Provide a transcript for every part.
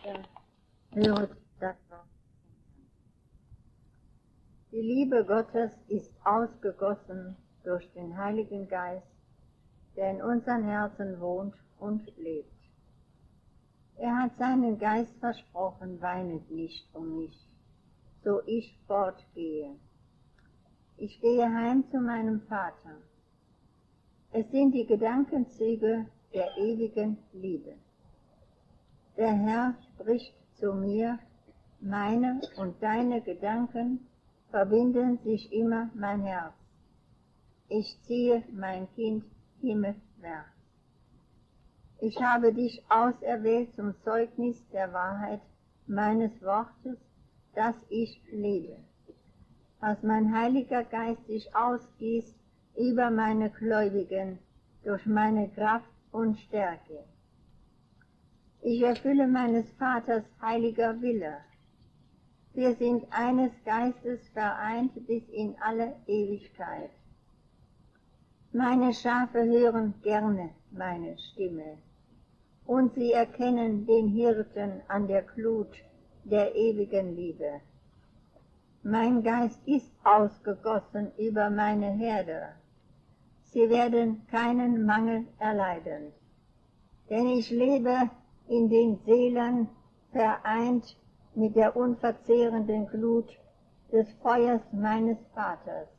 Geschwister, höret das Wort. Die Liebe Gottes ist ausgegossen durch den Heiligen Geist, der in unseren Herzen wohnt und lebt. Er hat seinen Geist versprochen, weinet nicht um mich, so ich fortgehe. Ich gehe heim zu meinem Vater. Es sind die Gedankenzüge der ewigen Liebe. Der Herr spricht zu mir, meine und deine Gedanken verbinden sich immer mein Herz. Ich ziehe mein Kind himmelwärts. Ich habe dich auserwählt zum Zeugnis der Wahrheit meines Wortes, dass ich lebe. Als mein Heiliger Geist sich ausgießt über meine Gläubigen durch meine Kraft und Stärke. Ich erfülle meines Vaters heiliger Wille. Wir sind eines Geistes vereint bis in alle Ewigkeit. Meine Schafe hören gerne meine Stimme, und sie erkennen den Hirten an der Glut der ewigen Liebe. Mein Geist ist ausgegossen über meine Herde. Sie werden keinen Mangel erleiden, denn ich lebe in den Seelen vereint mit der unverzehrenden Glut des Feuers meines Vaters.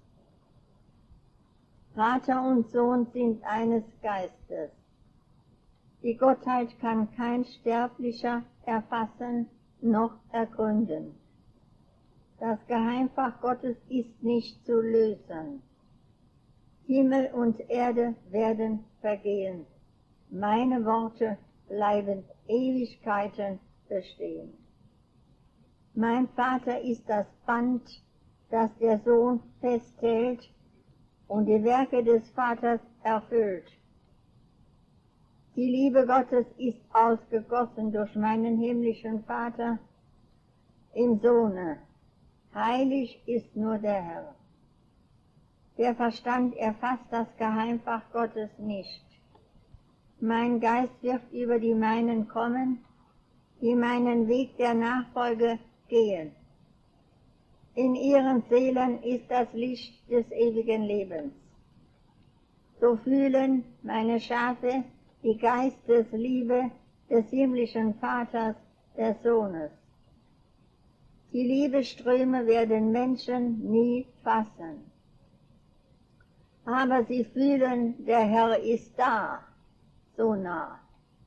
Vater und Sohn sind eines Geistes. Die Gottheit kann kein Sterblicher erfassen noch ergründen. Das Geheimfach Gottes ist nicht zu lösen. Himmel und Erde werden vergehen. Meine Worte bleiben Ewigkeiten bestehen. Mein Vater ist das Band, das der Sohn festhält und die Werke des Vaters erfüllt. Die Liebe Gottes ist ausgegossen durch meinen himmlischen Vater im Sohne. Heilig ist nur der Herr. Der Verstand erfasst das Geheimfach Gottes nicht. Mein Geist wird über die meinen kommen, die meinen Weg der Nachfolge gehen. In ihren Seelen ist das Licht des ewigen Lebens. So fühlen meine Schafe die Geistesliebe des himmlischen Vaters, des Sohnes. Die Liebesströme werden Menschen nie fassen. Aber sie fühlen, der Herr ist da, so nah.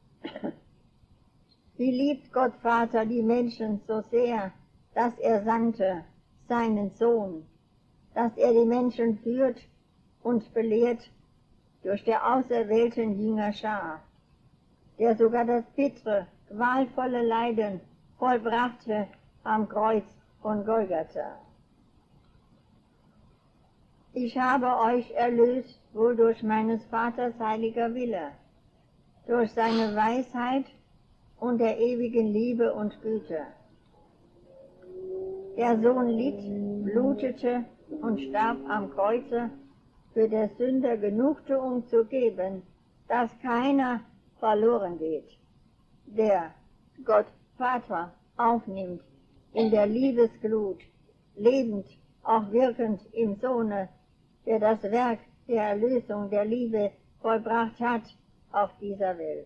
Wie liebt Gott Vater die Menschen so sehr, dass er sandte seinen Sohn, dass er die Menschen führt und belehrt durch der auserwählten Jüngerschar, der sogar das bittere, qualvolle Leiden vollbrachte am Kreuz von Golgatha. Ich habe euch erlöst, wohl durch meines Vaters heiliger Wille, durch seine Weisheit und der ewigen Liebe und Güte. Der Sohn litt, blutete und starb am Kreuze, für der Sünder Genugtuung zu geben, dass keiner verloren geht, der Gott Vater aufnimmt in der Liebesglut, lebend, auch wirkend im Sohne, der das Werk der Erlösung der Liebe vollbracht hat auf dieser Welt.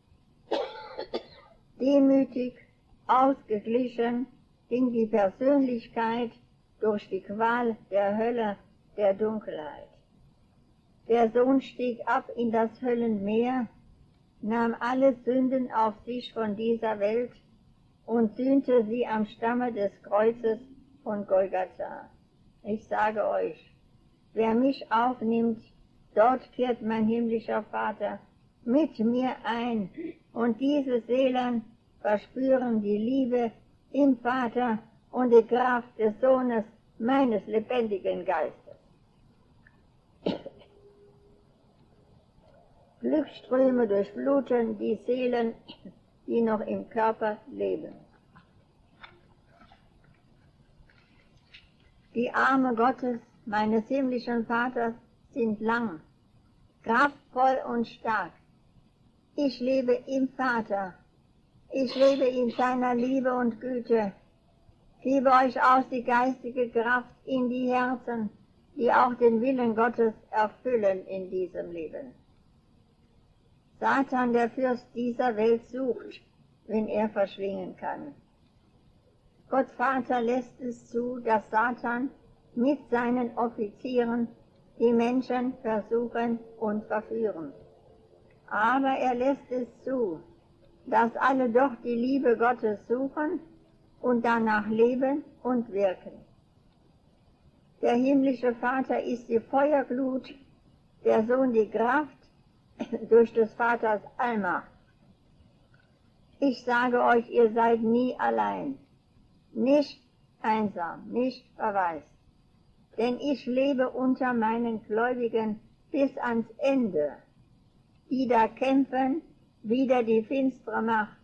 Demütig, ausgeglichen ging die Persönlichkeit durch die Qual der Hölle, der Dunkelheit. Der Sohn stieg ab in das Höllenmeer, nahm alle Sünden auf sich von dieser Welt und sühnte sie am Stamme des Kreuzes von Golgatha. Ich sage euch, wer mich aufnimmt, dort kehrt mein himmlischer Vater mit mir ein, und diese Seelen verspüren die Liebe im Vater und die Kraft des Sohnes meines lebendigen Geistes. Glücksströme durchfluten die Seelen, die noch im Körper leben. Die Arme Gottes, meines himmlischen Vaters, sind lang, kraftvoll und stark. Ich lebe im Vater, Ich lebe in seiner Liebe und Güte. Gebe euch aus die geistige Kraft in die Herzen, die auch den Willen Gottes erfüllen in diesem Leben. Satan, der Fürst dieser Welt, sucht, wenn er verschlingen kann. Gott Vater lässt es zu, dass Satan mit seinen Offizieren die Menschen versuchen und verführen. Aber er lässt es zu, dass alle doch die Liebe Gottes suchen und danach leben und wirken. Der himmlische Vater ist die Feuerglut, der Sohn die Kraft durch des Vaters Allmacht. Ich sage euch, ihr seid nie allein, nicht einsam, nicht verwaist, denn ich lebe unter meinen Gläubigen bis ans Ende, die da kämpfen wider die finstere Macht.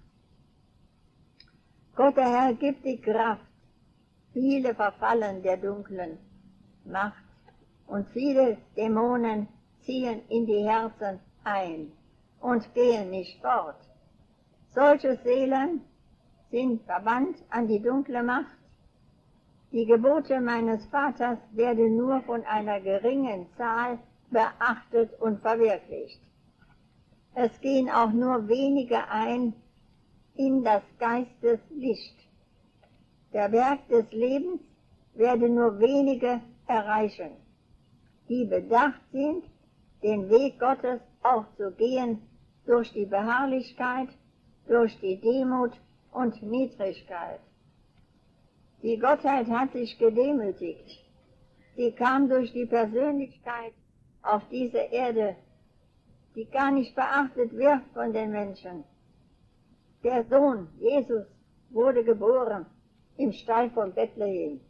Gott der Herr gibt die Kraft, viele verfallen der dunklen Macht und viele Dämonen ziehen in die Herzen ein und gehen nicht fort. Solche Seelen sind verbannt an die dunkle Macht. Die Gebote meines Vaters werden nur von einer geringen Zahl beachtet und verwirklicht. Es gehen auch nur wenige ein in das Geisteslicht. Der Berg des Lebens werden nur wenige erreichen, die bedacht sind, den Weg Gottes auch zu gehen, durch die Beharrlichkeit, durch die Demut und Niedrigkeit. Die Gottheit hat sich gedemütigt. Sie kam durch die Persönlichkeit auf diese Erde, die gar nicht beachtet wird von den Menschen. Der Sohn, Jesus, wurde geboren im Stall von Bethlehem.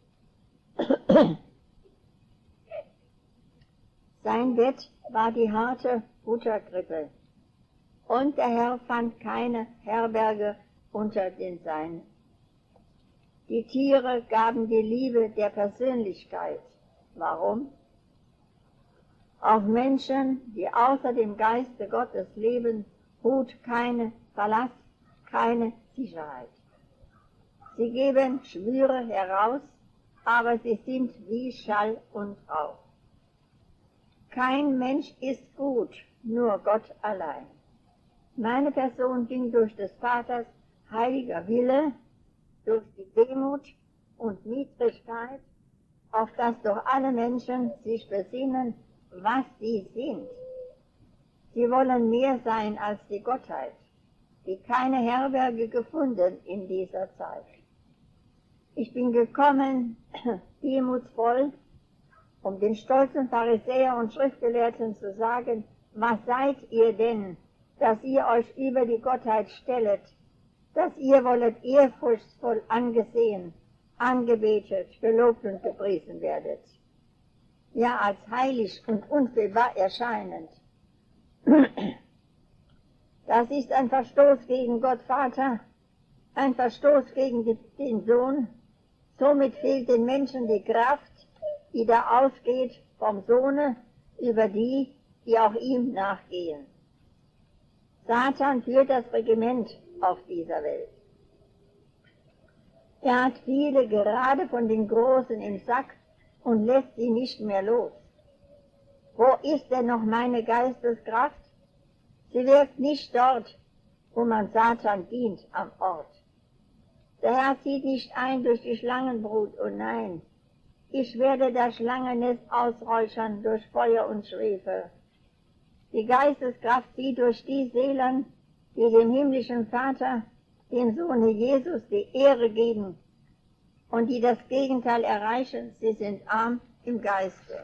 Sein Bett war die harte Futterkrippe, und der Herr fand keine Herberge unter den Seinen. Die Tiere gaben die Liebe der Persönlichkeit. Warum? Auf Menschen, die außer dem Geiste Gottes leben, ruht keine Verlass, keine Sicherheit. Sie geben Schwüre heraus, aber sie sind wie Schall und Rauch. Kein Mensch ist gut, nur Gott allein. Meine Person ging durch des Vaters heiliger Wille, durch die Demut und Niedrigkeit, auf dass doch alle Menschen sich besinnen, was sie sind. Sie wollen mehr sein als die Gottheit, die keine Herberge gefunden in dieser Zeit. Ich bin gekommen, demutsvoll, um den stolzen Pharisäer und Schriftgelehrten zu sagen, was seid ihr denn, dass ihr euch über die Gottheit stellet, dass ihr wollet ehrfurchtsvoll angesehen, angebetet, gelobt und gepriesen werdet, ja als heilig und unfehlbar erscheinend. Das ist ein Verstoß gegen Gott Vater, ein Verstoß gegen den Sohn. Somit fehlt den Menschen die Kraft, die da ausgeht vom Sohne über die, die auch ihm nachgehen. Satan führt das Regiment auf dieser Welt. Er hat viele gerade von den Großen im Sack und lässt sie nicht mehr los. Wo ist denn noch meine Geisteskraft? Sie wirkt nicht dort, wo man Satan dient, am Ort. Der Herr zieht nicht ein durch die Schlangenbrut, oh nein, ich werde das Schlangennest ausräuchern durch Feuer und Schwefel. Die Geisteskraft zieht durch die Seelen, die dem himmlischen Vater, dem Sohne Jesus, die Ehre geben und die das Gegenteil erreichen, sie sind arm im Geiste.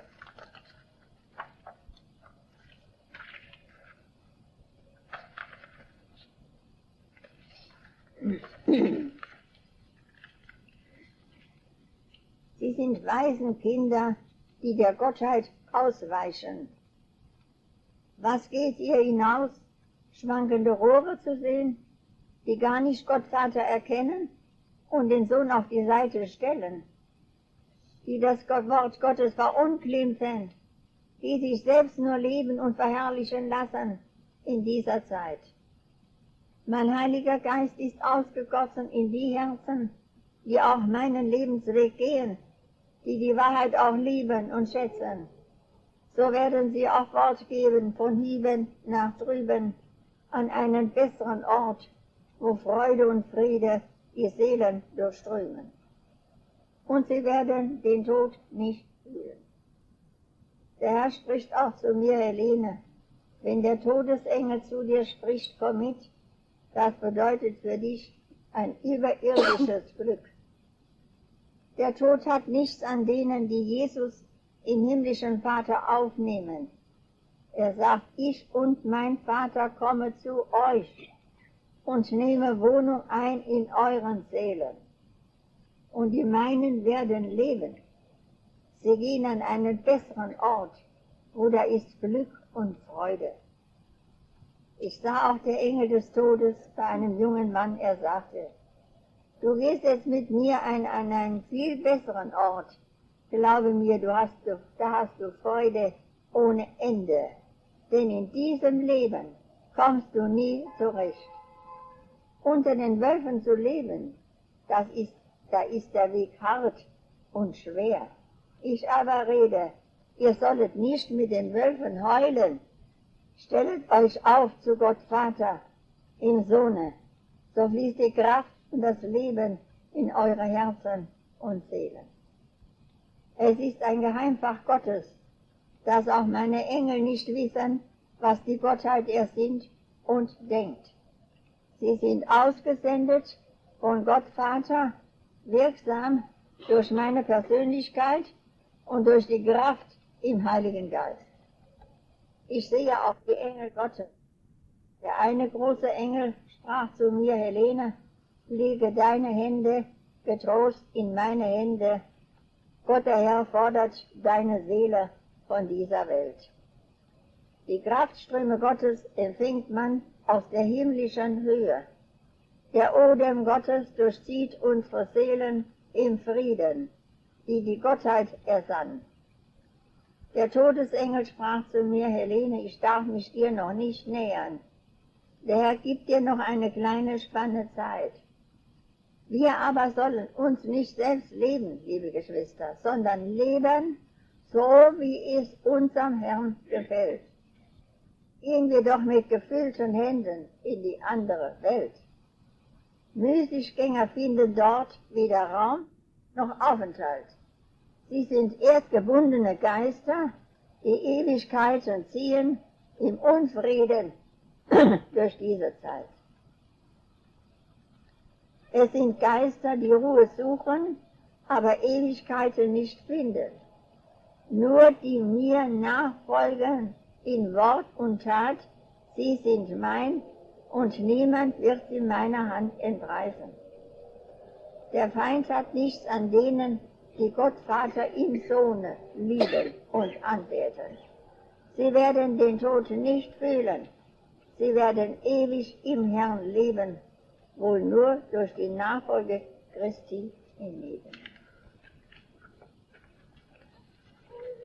Sie sind Waisenkinder, die der Gottheit ausweichen. Was geht ihr hinaus, schwankende Rohre zu sehen, die gar nicht Gott Vater erkennen und den Sohn auf die Seite stellen, die das Wort Gottes verunglimpfen, die sich selbst nur leben und verherrlichen lassen in dieser Zeit. Mein Heiliger Geist ist ausgegossen in die Herzen, die auch meinen Lebensweg gehen, die die Wahrheit auch lieben und schätzen. So werden sie auch Wort geben von hieben nach drüben an einen besseren Ort, wo Freude und Friede die Seelen durchströmen. Und sie werden den Tod nicht fühlen. Der Herr spricht auch zu mir, Helene, wenn der Todesengel zu dir spricht, komm mit, das bedeutet für dich ein überirdisches Glück. Der Tod hat nichts an denen, die Jesus im himmlischen Vater aufnehmen. Er sagt, ich und mein Vater komme zu euch und nehme Wohnung ein in euren Seelen. Und die meinen werden leben. Sie gehen an einen besseren Ort, wo da ist Glück und Freude. Ich sah auch der Engel des Todes bei einem jungen Mann, er sagte, du gehst jetzt mit mir an einen viel besseren Ort. Glaube mir, da hast du Freude ohne Ende. Denn in diesem Leben kommst du nie zurecht. Unter den Wölfen zu leben, da ist der Weg hart und schwer. Ich aber rede, ihr sollet nicht mit den Wölfen heulen. Stellet euch auf zu Gott Vater im Sohne, so fließt die Kraft und das Leben in eure Herzen und Seelen. Es ist ein Geheimfach Gottes, dass auch meine Engel nicht wissen, was die Gottheit ersinnt und denkt. Sie sind ausgesendet von Gott Vater, wirksam durch meine Persönlichkeit und durch die Kraft im Heiligen Geist. Ich sehe auch die Engel Gottes. Der eine große Engel sprach zu mir, Helene, lege deine Hände getrost in meine Hände. Gott der Herr fordert deine Seele von dieser Welt. Die Kraftströme Gottes empfängt man aus der himmlischen Höhe. Der Odem Gottes durchzieht unsere Seelen im Frieden, die die Gottheit ersann. Der Todesengel sprach zu mir, Helene, ich darf mich dir noch nicht nähern. Der Herr gibt dir noch eine kleine Spanne Zeit. Wir aber sollen uns nicht selbst leben, liebe Geschwister, sondern leben, so wie es unserem Herrn gefällt. Gehen wir doch mit gefüllten Händen in die andere Welt. Müßiggänger finden dort weder Raum noch Aufenthalt. Sie sind erdgebundene Geister, die Ewigkeiten ziehen im Unfrieden durch diese Zeit. Es sind Geister, die Ruhe suchen, aber Ewigkeiten nicht finden. Nur die mir nachfolgen in Wort und Tat, sie sind mein, und niemand wird sie meiner Hand entreißen. Der Feind hat nichts an denen, die Gott Vater im Sohne lieben und anbeten. Sie werden den Tod nicht fühlen. Sie werden ewig im Herrn leben, wohl nur durch die Nachfolge Christi im Leben.